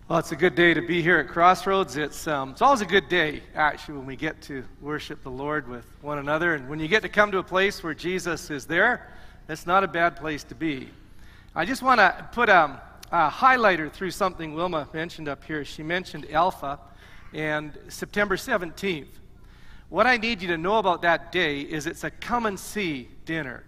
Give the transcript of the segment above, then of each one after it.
Well, it's a good day to be here at Crossroads. It's always a good day, actually, when we get to worship the Lord with one another. And when you get to come to a place where Jesus is there, it's not a bad place to be. I just want to put a highlighter through something Wilma mentioned up here. She mentioned Alpha and September 17th. What I need you to know about that day is it's a come and see dinner.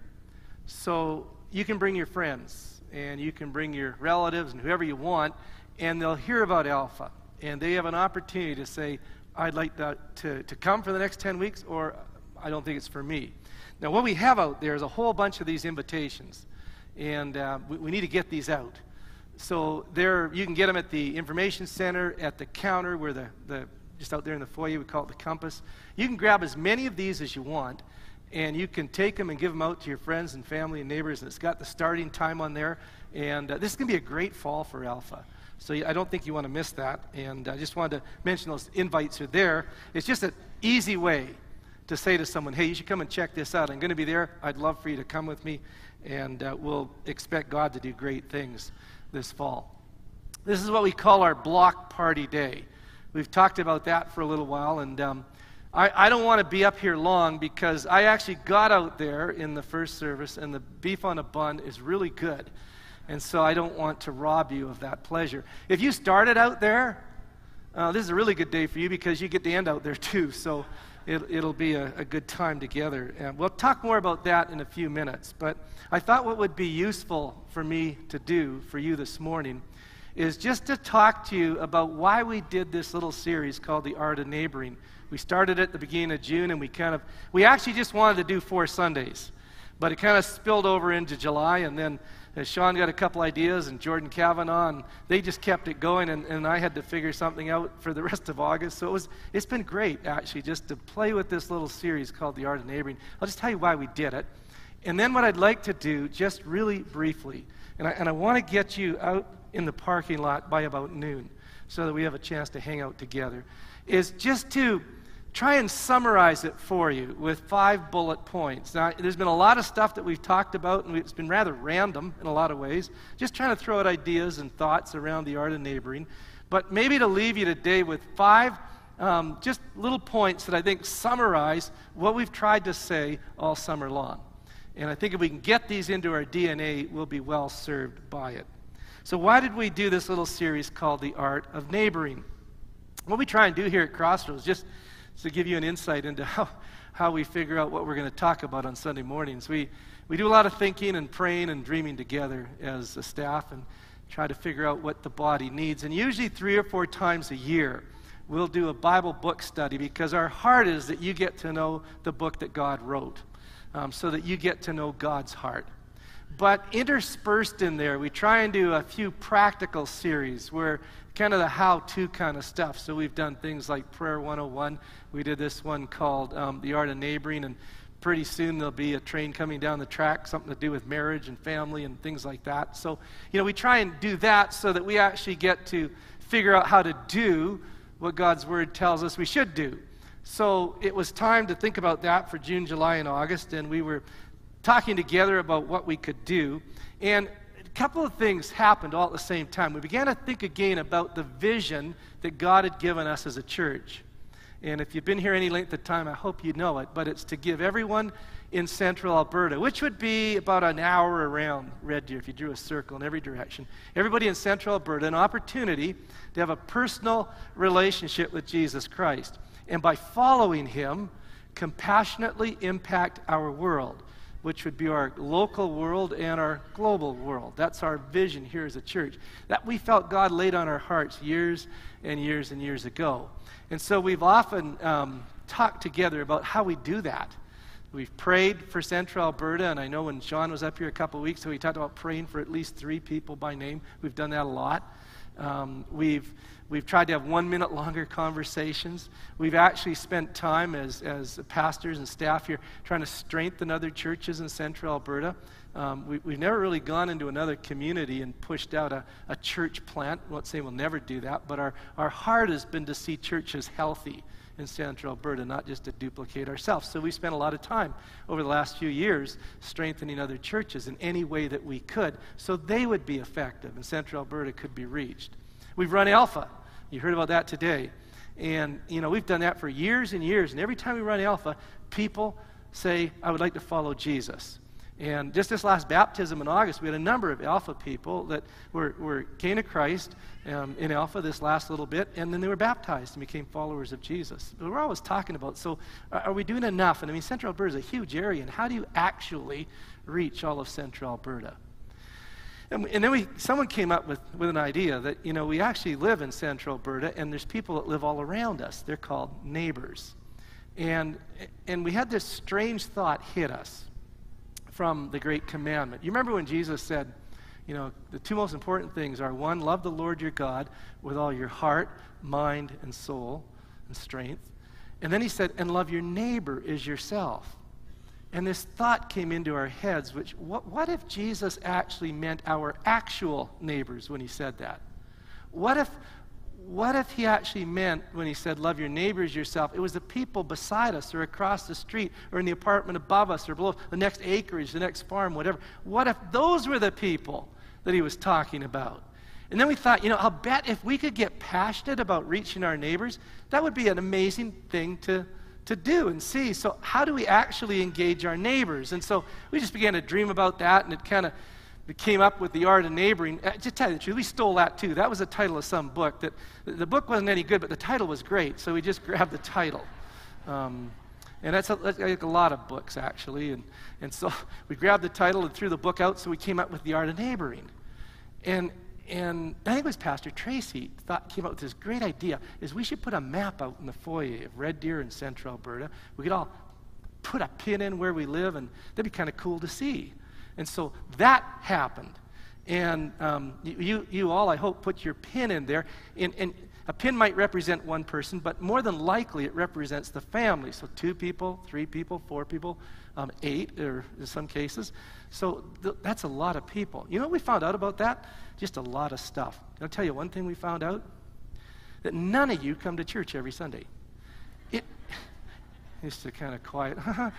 So you can bring your friends and you can bring your relatives and whoever you want, and they'll hear about Alpha, and they have an opportunity to say, I'd like that to come for the next 10 weeks, or I don't think it's for me. Now, what we have out there is a whole bunch of these invitations, and we need to get these out. So you can get them at the information center, at the counter, where the just out there in the foyer, we call it the compass. You can grab as many of these as you want, and you can take them and give them out to your friends and family and neighbors, and it's got the starting time on there, and this is going to be a great fall for Alpha. So I don't think you want to miss that, and I just wanted to mention those invites are there. It's just an easy way to say to someone, hey, you should come and check this out. I'm going to be there. I'd love for you to come with me, and we'll expect God to do great things this fall. This is what we call our block party day. We've talked about that for a little while, and I don't want to be up here long because I actually got out there in the first service, and the beef on a bun is really good. And so I don't want to rob you of that pleasure. If you started out there, this is a really good day for you because you get to end out there too. So it'll be a good time together. And we'll talk more about that in a few minutes. But I thought what would be useful for me to do for you this morning is just to talk to you about why we did this little series called The Art of Neighboring. We started at the beginning of June, and we actually just wanted to do 4 Sundays. But it kind of spilled over into July, and then Sean got a couple ideas, and Jordan Kavanaugh, and they just kept it going, and I had to figure something out for the rest of August. So it's been great, actually, just to play with this little series called The Art of Neighboring. I'll just tell you why we did it. And then what I'd like to do, just really briefly, and I want to get you out in the parking lot by about noon so that we have a chance to hang out together, is just to try and summarize it for you with 5 bullet points. Now, there's been a lot of stuff that we've talked about, and it's been rather random in a lot of ways, just trying to throw out ideas and thoughts around the art of neighboring. But maybe to leave you today with 5 just little points that I think summarize what we've tried to say all summer long. And I think if we can get these into our DNA, we'll be well served by it. So why did we do this little series called The Art of Neighboring? What we try and do here at Crossroads, just to give you an insight into how we figure out what we're going to talk about on Sunday mornings. We do a lot of thinking and praying and dreaming together as a staff and try to figure out what the body needs. And usually 3 or 4 times a year, we'll do a Bible book study because our heart is that you get to know the book that God wrote, so that you get to know God's heart. But interspersed in there, we try and do a few practical series where kind of the how-to kind of stuff. So we've done things like Prayer 101. We did this one called The Art of Neighboring, and pretty soon there'll be a train coming down the track, something to do with marriage and family and things like that. So, we try and do that so that we actually get to figure out how to do what God's Word tells us we should do. So it was time to think about that for June, July, and August, and we were talking together about what we could do. And a couple of things happened all at the same time. We began to think again about the vision that God had given us as a church. And if you've been here any length of time, I hope you know it, but it's to give everyone in central Alberta, which would be about an hour around Red Deer if you drew a circle in every direction, everybody in central Alberta, an opportunity to have a personal relationship with Jesus Christ. And by following him, compassionately impact our world, which would be our local world and our global world. That's our vision here as a church. That we felt God laid on our hearts years and years and years ago. And so we've often talked together about how we do that. We've prayed for Central Alberta, and I know when Sean was up here a couple of weeks ago, he talked about praying for at least 3 people by name. We've done that a lot. We've tried to have 1 minute longer conversations. We've actually spent time as pastors and staff here trying to strengthen other churches in Central Alberta. We've never really gone into another community and pushed out a church plant. I won't say we'll never do that, but our heart has been to see churches healthy in Central Alberta, not just to duplicate ourselves. So we spent a lot of time over the last few years strengthening other churches in any way that we could so they would be effective and Central Alberta could be reached. We've run Alpha. You heard about that today. And, we've done that for years and years. And every time we run Alpha, people say, I would like to follow Jesus. And just this last baptism in August, we had a number of Alpha people that came to Christ in Alpha this last little bit, and then they were baptized and became followers of Jesus. But we're always talking about, so are we doing enough? And I mean, Central Alberta is a huge area, and how do you actually reach all of Central Alberta? And then someone came up with an idea that, we actually live in Central Alberta, and there's people that live all around us. They're called neighbors. And we had this strange thought hit us from the Great Commandment. You remember when Jesus said, the two most important things are, one, love the Lord your God with all your heart, mind, and soul, and strength. And then he said, and love your neighbor as yourself. And this thought came into our heads, which, what if Jesus actually meant our actual neighbors when he said that? What if he actually meant, when he said, love your neighbors yourself, it was the people beside us or across the street or in the apartment above us or below, the next acreage, the next farm, whatever. What if those were the people that he was talking about? And then we thought, I'll bet if we could get passionate about reaching our neighbors, that would be an amazing thing to do and see. So how do we actually engage our neighbors? And so we just began to dream about that, and it kind of came up with the art of neighboring. Just tell you the truth, we stole that too. That was the title of some book. That the book wasn't any good, but the title was great, so we just grabbed the title. And that's like a lot of books, actually. And so we grabbed the title and threw the book out, so we came up with the art of neighboring. And I think it was Pastor Tracy came up with this great idea, is we should put a map out in the foyer of Red Deer and Central Alberta. We could all put a pin in where we live, and that'd be kind of cool to see. And so that happened. And you all, I hope, put your pin in there. And a pin might represent one person, but more than likely it represents the family. So 2 people, 3 people, 4 people, 8 or in some cases. So that's a lot of people. You know what we found out about that? Just a lot of stuff. I'll tell you one thing we found out. That none of you come to church every Sunday. It's kind of quiet.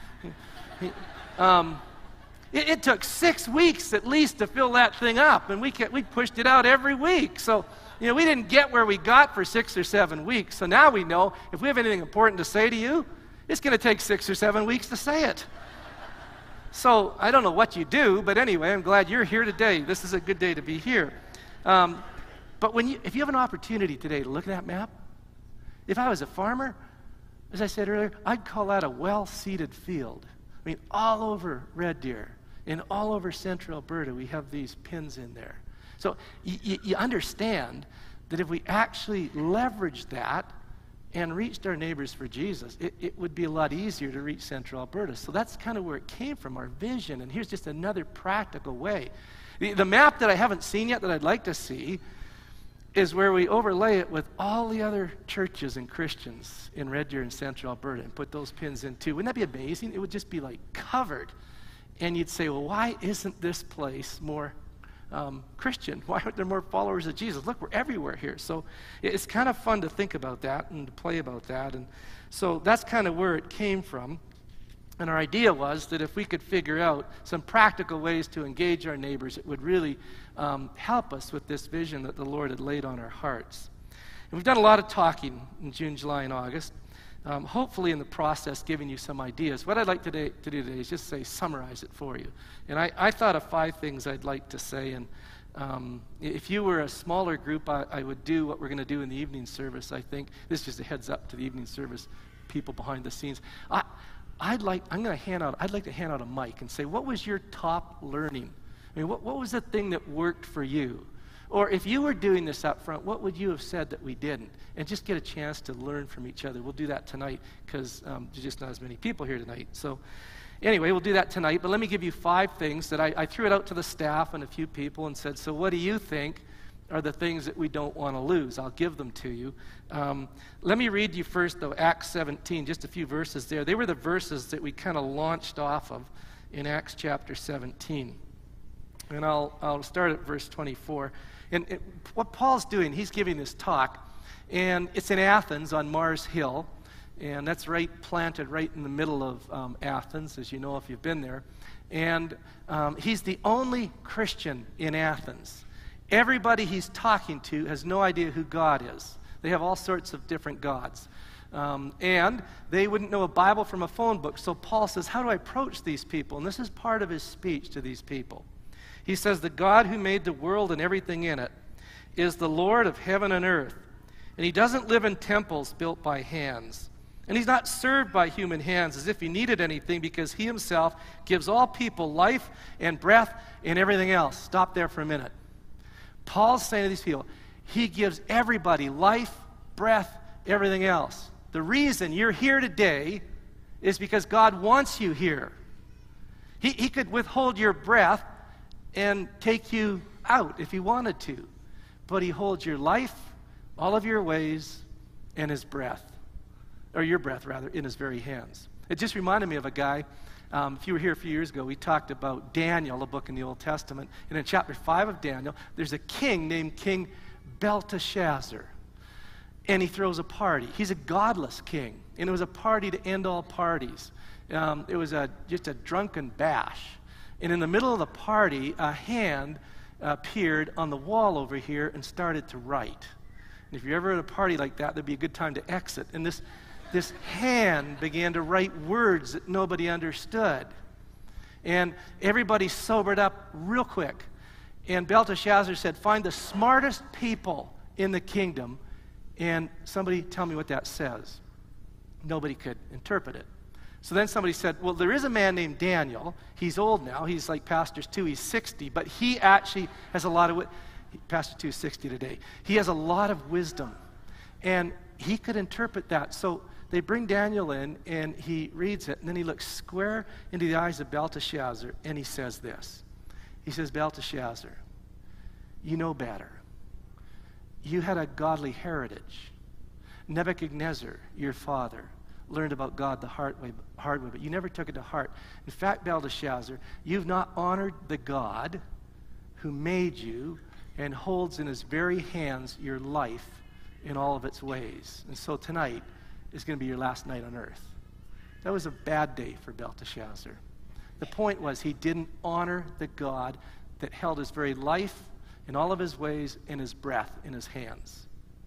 It took 6 weeks at least to fill that thing up, and we pushed it out every week. So, we didn't get where we got for 6 or 7 weeks. So now we know if we have anything important to say to you, it's going to take 6 or 7 weeks to say it. So I don't know what you do, but anyway, I'm glad you're here today. This is a good day to be here. But if you have an opportunity today to look at that map, if I was a farmer, as I said earlier, I'd call that a well-seeded field. I mean, all over Red Deer and all over Central Alberta, we have these pins in there. So you understand that if we actually leveraged that and reached our neighbors for Jesus, it would be a lot easier to reach Central Alberta. So that's kind of where it came from, our vision. And here's just another practical way. The map that I haven't seen yet that I'd like to see is where we overlay it with all the other churches and Christians in Red Deer and Central Alberta and put those pins in too. Wouldn't that be amazing? It would just be like covered. And you'd say, well, why isn't this place more Christian? Why aren't there more followers of Jesus? Look, we're everywhere here. So it's kind of fun to think about that and to play about that. And so that's kind of where it came from. And our idea was that if we could figure out some practical ways to engage our neighbors, it would really help us with this vision that the Lord had laid on our hearts. And we've done a lot of talking in June, July, and August. Hopefully in the process giving you some ideas. What I'd like to do today is just summarize it for you. And I thought of 5 things I'd like to say. And if you were a smaller group, I would do what we're going to do in the evening service, I think. This is just a heads up to the evening service people behind the scenes. I'd like to hand out a mic and say, what was your top learning? I mean, what was the thing that worked for you? Or if you were doing this up front, what would you have said that we didn't? And just get a chance to learn from each other. We'll do that tonight because there's just not as many people here tonight. So anyway, we'll do that tonight. But let me give you 5 things that I threw it out to the staff and a few people and said, so what do you think are the things that we don't want to lose? I'll give them to you. Let me read you first, though, Acts 17, just a few verses there. They were the verses that we kind of launched off of in Acts chapter 17. And I'll start at verse 24. And what Paul's doing, he's giving this talk, and it's in Athens on Mars Hill, and that's planted right in the middle of Athens, as you know if you've been there. And he's the only Christian in Athens. Everybody he's talking to has no idea who God is. They have all sorts of different gods. And they wouldn't know a Bible from a phone book. So Paul says, how do I approach these people? And this is part of his speech to these people. He says, the God who made the world and everything in it is the Lord of heaven and earth. And he doesn't live in temples built by hands. And he's not served by human hands as if he needed anything, because he himself gives all people life and breath and everything else. Stop there for a minute. Paul's saying to these people, he gives everybody life, breath, everything else. The reason you're here today is because God wants you here. He could withhold your breath and take you out if he wanted to. But he holds your life, all of your ways, and his breath. Or your breath, rather, in his very hands. It just reminded me of a guy. If you were here a few years ago, we talked about Daniel, a book in the Old Testament. And in chapter 5 of Daniel, there's a king named King Belteshazzar. And he throws a party. He's a godless king. And it was a party to end all parties. It was just a drunken bash. And in the middle of the party, a hand appeared on the wall over here and started to write. And if you're ever at a party like that, that'd be a good time to exit. And this hand began to write words that nobody understood. And everybody sobered up real quick. And Belteshazzar said, find the smartest people in the kingdom. And somebody tell me what that says. Nobody could interpret it. So then somebody said, well, there is a man named Daniel. He's old now. He's like Pastor's 2. He's 60. But he actually has a lot of... Pastor 2 is 60 today. He has a lot of wisdom. And he could interpret that. So they bring Daniel in, and he reads it. And then he looks square into the eyes of Belteshazzar, and he says this. He says, Belteshazzar, you know better. You had a godly heritage. Nebuchadnezzar, your father, learned about God the hard way, but you never took it to heart. In fact, Belteshazzar, you've not honored the God who made you and holds in his very hands your life in all of its ways. And so tonight is going to be your last night on earth. That was a bad day for Belteshazzar. The point was he didn't honor the God that held his very life in all of his ways and his breath in his hands.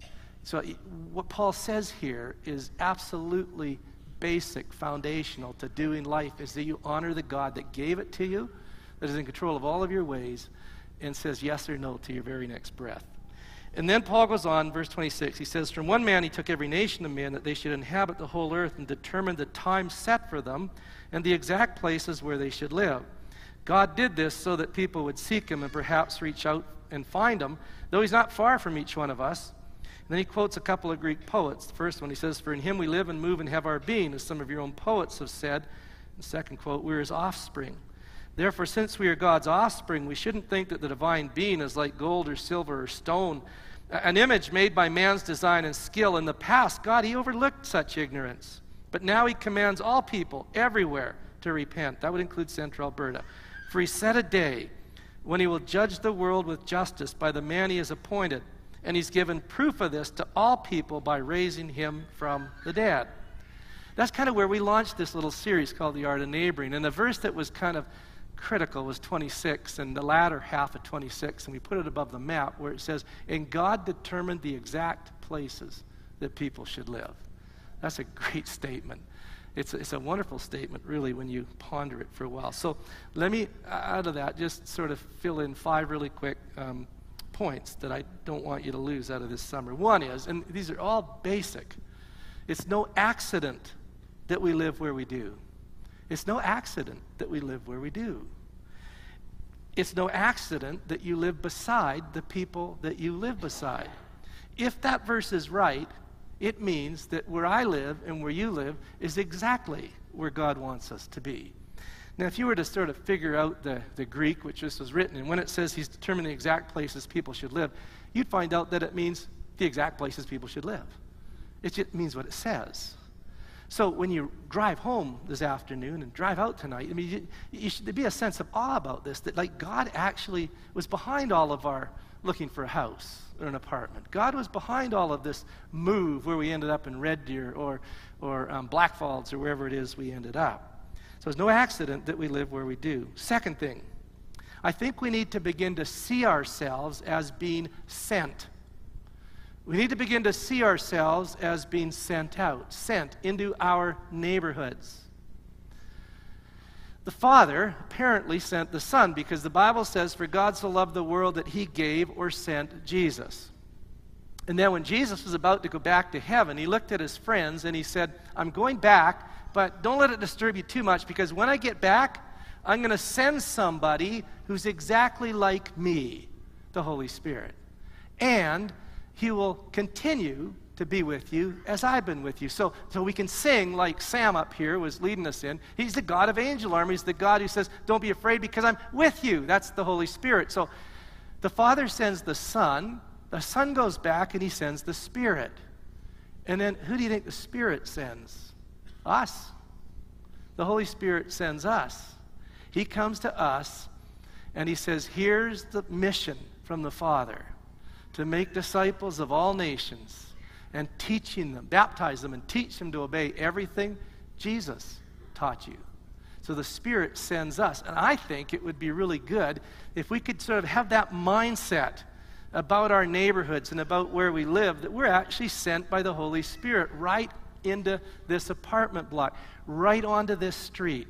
So what Paul says here is absolutely basic, foundational to doing life, is that you honor the God that gave it to you, that is in control of all of your ways, and says yes or no to your very next breath. And then Paul goes on, verse 26, he says, from one man he took every nation of men that they should inhabit the whole earth, and determined the time set for them and the exact places where they should live. God did this so that people would seek him and perhaps reach out and find him, though he's not far from each one of us. And then he quotes a couple of Greek poets. The first one, he says, for in him we live and move and have our being, as some of your own poets have said. The second quote, we're his offspring. Therefore, since we are God's offspring, we shouldn't think that the divine being is like gold or silver or stone, an image made by man's design and skill. In the past, God, he overlooked such ignorance. But now he commands all people everywhere to repent. That would include Central Alberta. For he set a day when he will judge the world with justice by the man he has appointed. And he's given proof of this to all people by raising him from the dead. That's kind of where we launched this little series called The Art of Neighboring. And the verse that was kind of critical was 26, and the latter half of 26, and we put it above the map where it says, and God determined the exact places that people should live. That's a great statement. It's a wonderful statement, really, when you ponder it for a while. So let me, out of that, just sort of fill in 5 really quick points that I don't want you to lose out of this summer. One is, and these are all basic, it's no accident that we live where we do. It's no accident that we live where we do. It's no accident that you live beside the people that you live beside. If that verse is right, it means that where I live and where you live is exactly where God wants us to be. Now, if you were to sort of figure out the Greek, which this was written, and when it says he's determined the exact places people should live, you'd find out that it means the exact places people should live. It just means what it says. So when you drive home this afternoon and drive out tonight, I mean, you should be a sense of awe about this, that like God actually was behind all of our looking for a house or an apartment. God was behind all of this move where we ended up in Red Deer or Blackfalds or wherever it is we ended up. So it's no accident that we live where we do. Second thing, I think we need to begin to see ourselves as being sent. We need to begin to see ourselves as being sent out, sent into our neighborhoods. The Father apparently sent the Son, because the Bible says, for God so loved the world that he gave or sent Jesus. And then when Jesus was about to go back to heaven, he looked at his friends and he said, I'm going back, but don't let it disturb you too much, because when I get back, I'm going to send somebody who's exactly like me, the Holy Spirit. And he will continue to be with you as I've been with you. So we can sing like Sam up here was leading us in. He's the God of angel armies, the God who says, don't be afraid because I'm with you. That's the Holy Spirit. So the Father sends the Son goes back and he sends the Spirit. And then who do you think the Spirit sends? Us. The Holy Spirit sends us. He comes to us and he says, here's the mission from the Father, to make disciples of all nations and teaching them, baptize them and teach them to obey everything Jesus taught you. So the Spirit sends us. And I think it would be really good if we could sort of have that mindset about our neighborhoods and about where we live, that we're actually sent by the Holy Spirit right into this apartment block, right onto this street,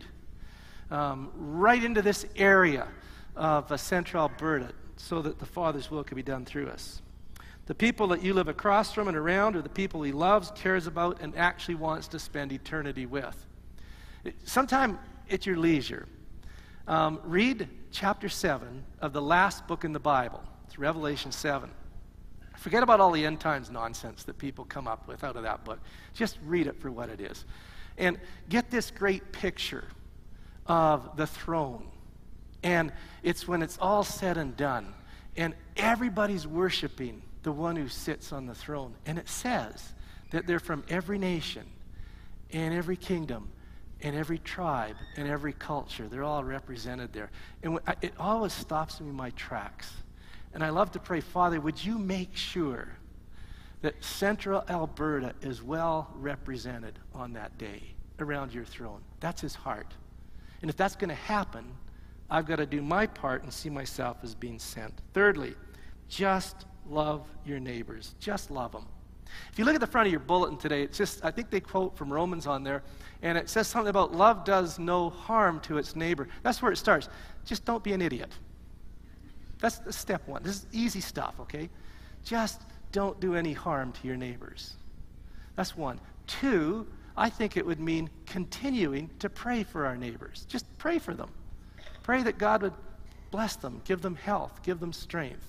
right into this area of central Alberta, so that the Father's will can be done through us. The people that you live across from and around are the people he loves, cares about, and actually wants to spend eternity with. Sometime at your leisure, read chapter 7 of the last book in the Bible. It's Revelation 7. Forget about all the end times nonsense that people come up with out of that book. Just read it for what it is. And get this great picture of the throne. And it's when it's all said and done, and everybody's worshiping the one who sits on the throne. And it says that they're from every nation and every kingdom and every tribe and every culture. They're all represented there. And it always stops me in my tracks. And I love to pray, Father, would you make sure that central Alberta is well represented on that day around your throne? That's his heart. And if that's going to happen, I've got to do my part and see myself as being sent. Thirdly, just love your neighbors. Just love them. If you look at the front of your bulletin today, it's just, I think they quote from Romans on there, and it says something about love does no harm to its neighbor. That's where it starts. Just don't be an idiot. That's step one. This is easy stuff, okay? Just don't do any harm to your neighbors. That's one. Two, I think it would mean continuing to pray for our neighbors. Just pray for them. Pray that God would bless them, give them health, give them strength,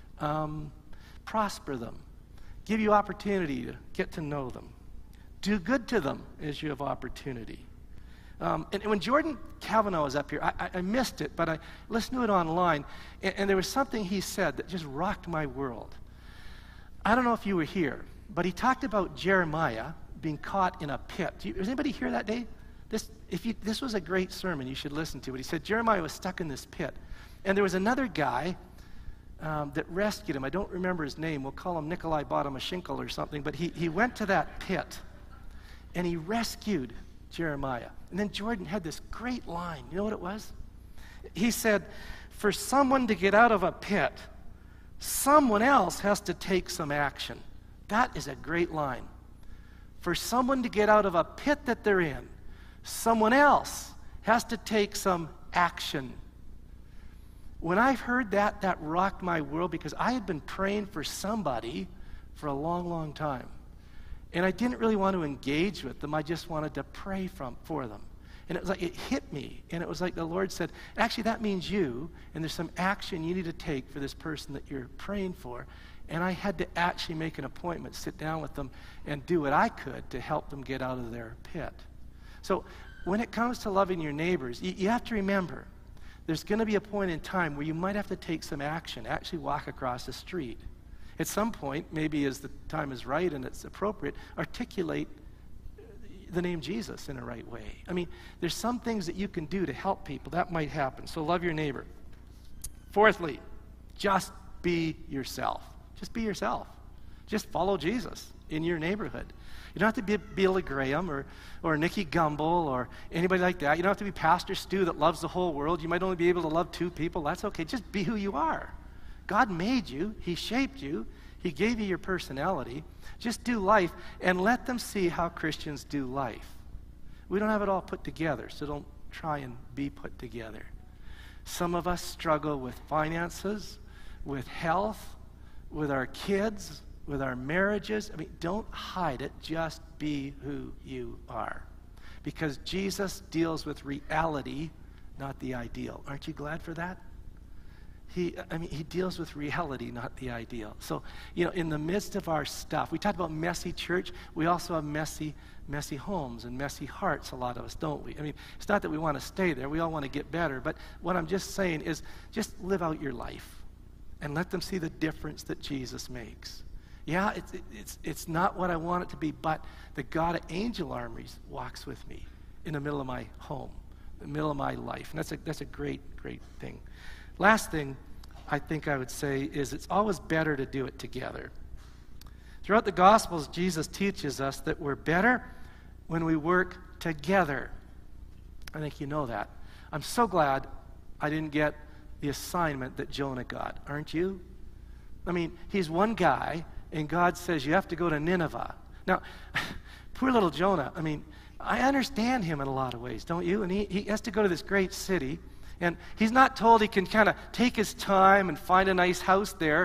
prosper them, give you opportunity to get to know them. Do good to them as you have opportunity. And when Jordan Cavanaugh was up here, I missed it, but I listened to it online, and there was something he said that just rocked my world. I don't know if you were here, but he talked about Jeremiah being caught in a pit. Does anybody hear that day? This was a great sermon. You should listen to it. He said Jeremiah was stuck in this pit, and there was another guy that rescued him. I don't remember his name. We'll call him Nikolai Botomashinkel or something, but he went to that pit, and he rescued Jeremiah. And then Jordan had this great line. You know what it was? He said, for someone to get out of a pit, someone else has to take some action. That is a great line. For someone to get out of a pit that they're in, someone else has to take some action. When I heard that, that rocked my world, because I had been praying for somebody for a long, long time. And I didn't really want to engage with them. I just wanted to pray for them. And it was like, it hit me. And it was like the Lord said, actually, that means you, and there's some action you need to take for this person that you're praying for. And I had to actually make an appointment, sit down with them, and do what I could to help them get out of their pit. So when it comes to loving your neighbors, you have to remember, there's going to be a point in time where you might have to take some action, actually walk across the street. At some point, maybe as the time is right and it's appropriate, articulate the name Jesus in a right way. I mean, there's some things that you can do to help people. That might happen. So love your neighbor. Fourthly, just be yourself. Just be yourself. Just follow Jesus in your neighborhood. You don't have to be Billy Graham or Nicky Gumbel or anybody like that. You don't have to be Pastor Stu that loves the whole world. You might only be able to love 2 people. That's okay. Just be who you are. God made you. He shaped you. He gave you your personality. Just do life and let them see how Christians do life. We don't have it all put together, so don't try and be put together. Some of us struggle with finances, with health, with our kids, with our marriages. I mean, don't hide it. Just be who you are. Because Jesus deals with reality, not the ideal. Aren't you glad for that? He deals with reality, not the ideal. So, in the midst of our stuff, we talked about messy church. We also have messy homes and messy hearts, a lot of us, don't we? I mean, it's not that we want to stay there. We all want to get better. But what I'm just saying is just live out your life and let them see the difference that Jesus makes. Yeah, it's not what I want it to be, but the God of angel armies walks with me in the middle of my home, in the middle of my life. And that's a great, great thing. Last thing I think I would say is it's always better to do it together. Throughout the Gospels, Jesus teaches us that we're better when we work together. I think you know that. I'm so glad I didn't get the assignment that Jonah got. Aren't you? I mean, he's one guy, and God says you have to go to Nineveh. Now, poor little Jonah, I mean, I understand him in a lot of ways, don't you? And he has to go to this great city. And he's not told he can kind of take his time and find a nice house there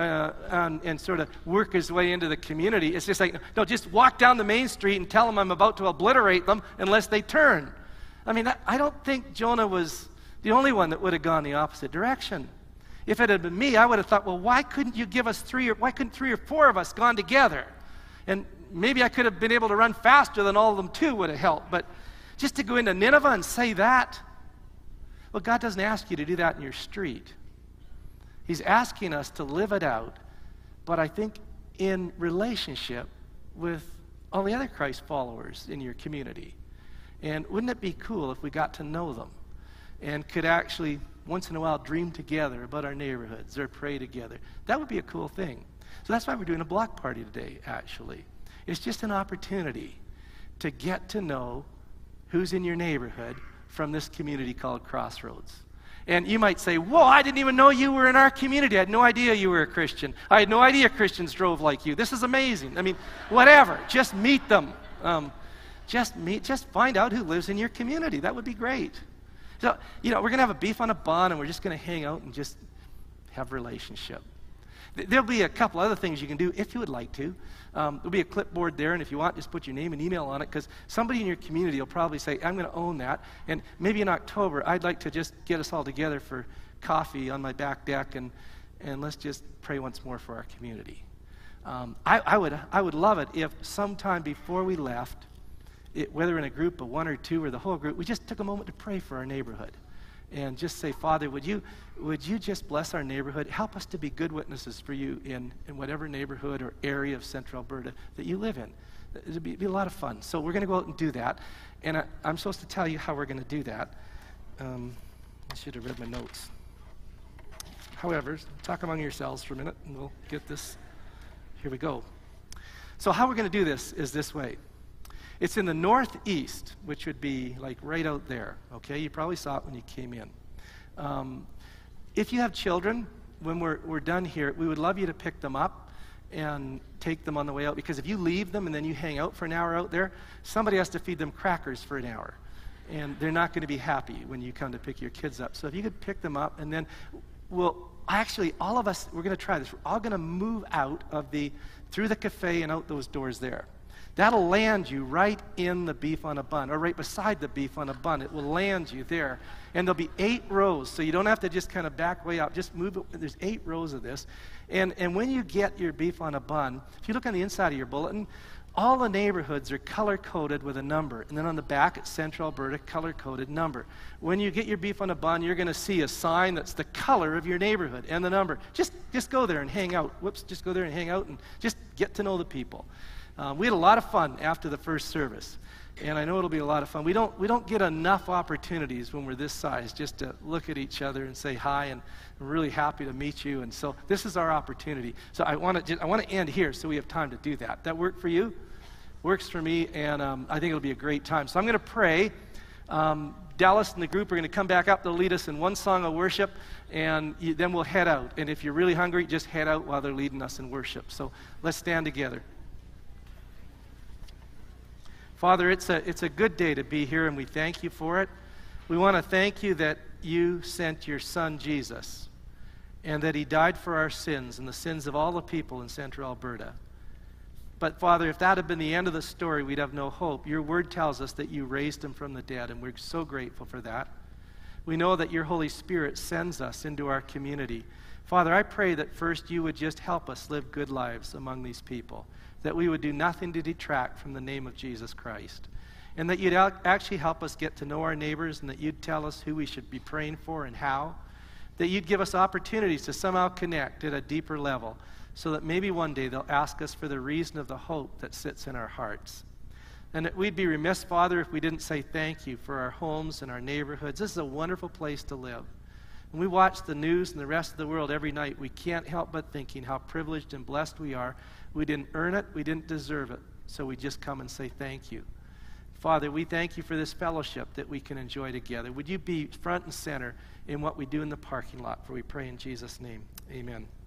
and sort of work his way into the community. It's just like, no, just walk down the main street and tell them I'm about to obliterate them unless they turn. I mean, I don't think Jonah was the only one that would have gone the opposite direction. If it had been me, I would have thought, well, why couldn't you give us why couldn't 3 or 4 of us gone together? And maybe I could have been able to run faster than all of them too would have helped. But just to go into Nineveh and say that, well, God doesn't ask you to do that in your street. He's asking us to live it out, but I think in relationship with all the other Christ followers in your community. And wouldn't it be cool if we got to know them and could actually once in a while dream together about our neighborhoods or pray together? That would be a cool thing. So that's why we're doing a block party today, actually. It's just an opportunity to get to know who's in your neighborhood from this community called Crossroads. And you might say, whoa, I didn't even know you were in our community. I had no idea you were a Christian. I had no idea Christians drove like you. This is amazing. I mean, whatever. Just meet them. Just find out who lives in your community. That would be great. So, we're going to have a beef on a bun, and we're just going to hang out and just have a relationship. There'll be a couple other things you can do if you would like to. There'll be a clipboard there, and if you want, just put your name and email on it, because somebody in your community will probably say, I'm going to own that. And maybe in October, I'd like to just get us all together for coffee on my back deck, and let's just pray once more for our community. I would love it if sometime before we left, whether in a group of 1 or 2 or the whole group, we just took a moment to pray for our neighborhood. And just say, Father, would you just bless our neighborhood? Help us to be good witnesses for you in whatever neighborhood or area of Central Alberta that you live in. It'd be a lot of fun. So we're going to go out and do that. And I'm supposed to tell you how we're going to do that. I should have read my notes. However, talk among yourselves for a minute, and we'll get this. Here we go. So how we're going to do this is this way. It's in the northeast, which would be like right out there, okay? You probably saw it when you came in. If you have children, when we're done here, we would love you to pick them up and take them on the way out, because if you leave them and then you hang out for an hour out there, somebody has to feed them crackers for an hour, and they're not going to be happy when you come to pick your kids up. So if you could pick them up, and then all of us, we're going to try this. We're all going to move out through the cafe and out those doors there. That'll land you right in the beef on a bun, or right beside the beef on a bun. It will land you there. And there'll be 8 rows, so you don't have to just kind of back way out. Just move it. There's 8 rows of this. And when you get your beef on a bun, if you look on the inside of your bulletin, all the neighborhoods are color-coded with a number. And then on the back, it's Central Alberta, color-coded number. When you get your beef on a bun, you're going to see a sign that's the color of your neighborhood and the number. Just go there and hang out. Just go there and hang out and just get to know the people. We had a lot of fun after the first service, and I know it'll be a lot of fun. We don't get enough opportunities when we're this size just to look at each other and say hi, and I'm really happy to meet you. And so this is our opportunity. So I want to end here so we have time to do that. That work for you? Works for me, and I think it'll be a great time. So I'm going to pray. Dallas and the group are going to come back up. They'll lead us in one song of worship, and then we'll head out. And if you're really hungry, just head out while they're leading us in worship. So let's stand together. Father, it's a good day to be here, and we thank you for it. We want to thank you that you sent your son, Jesus, and that he died for our sins and the sins of all the people in central Alberta. But, Father, if that had been the end of the story, we'd have no hope. Your word tells us that you raised him from the dead, and we're so grateful for that. We know that your Holy Spirit sends us into our community. Father, I pray that first you would just help us live good lives among these people, that we would do nothing to detract from the name of Jesus Christ, and that you'd actually help us get to know our neighbors, and that you'd tell us who we should be praying for and how, that you'd give us opportunities to somehow connect at a deeper level, so that maybe one day they'll ask us for the reason of the hope that sits in our hearts. And that we'd be remiss, Father, if we didn't say thank you for our homes and our neighborhoods. This is a wonderful place to live. When we watch the news and the rest of the world every night, we can't help but thinking how privileged and blessed we are. We didn't earn it, we didn't deserve it, so we just come and say thank you. Father, we thank you for this fellowship that we can enjoy together. Would you be front and center in what we do in the parking lot, for we pray in Jesus' name. Amen.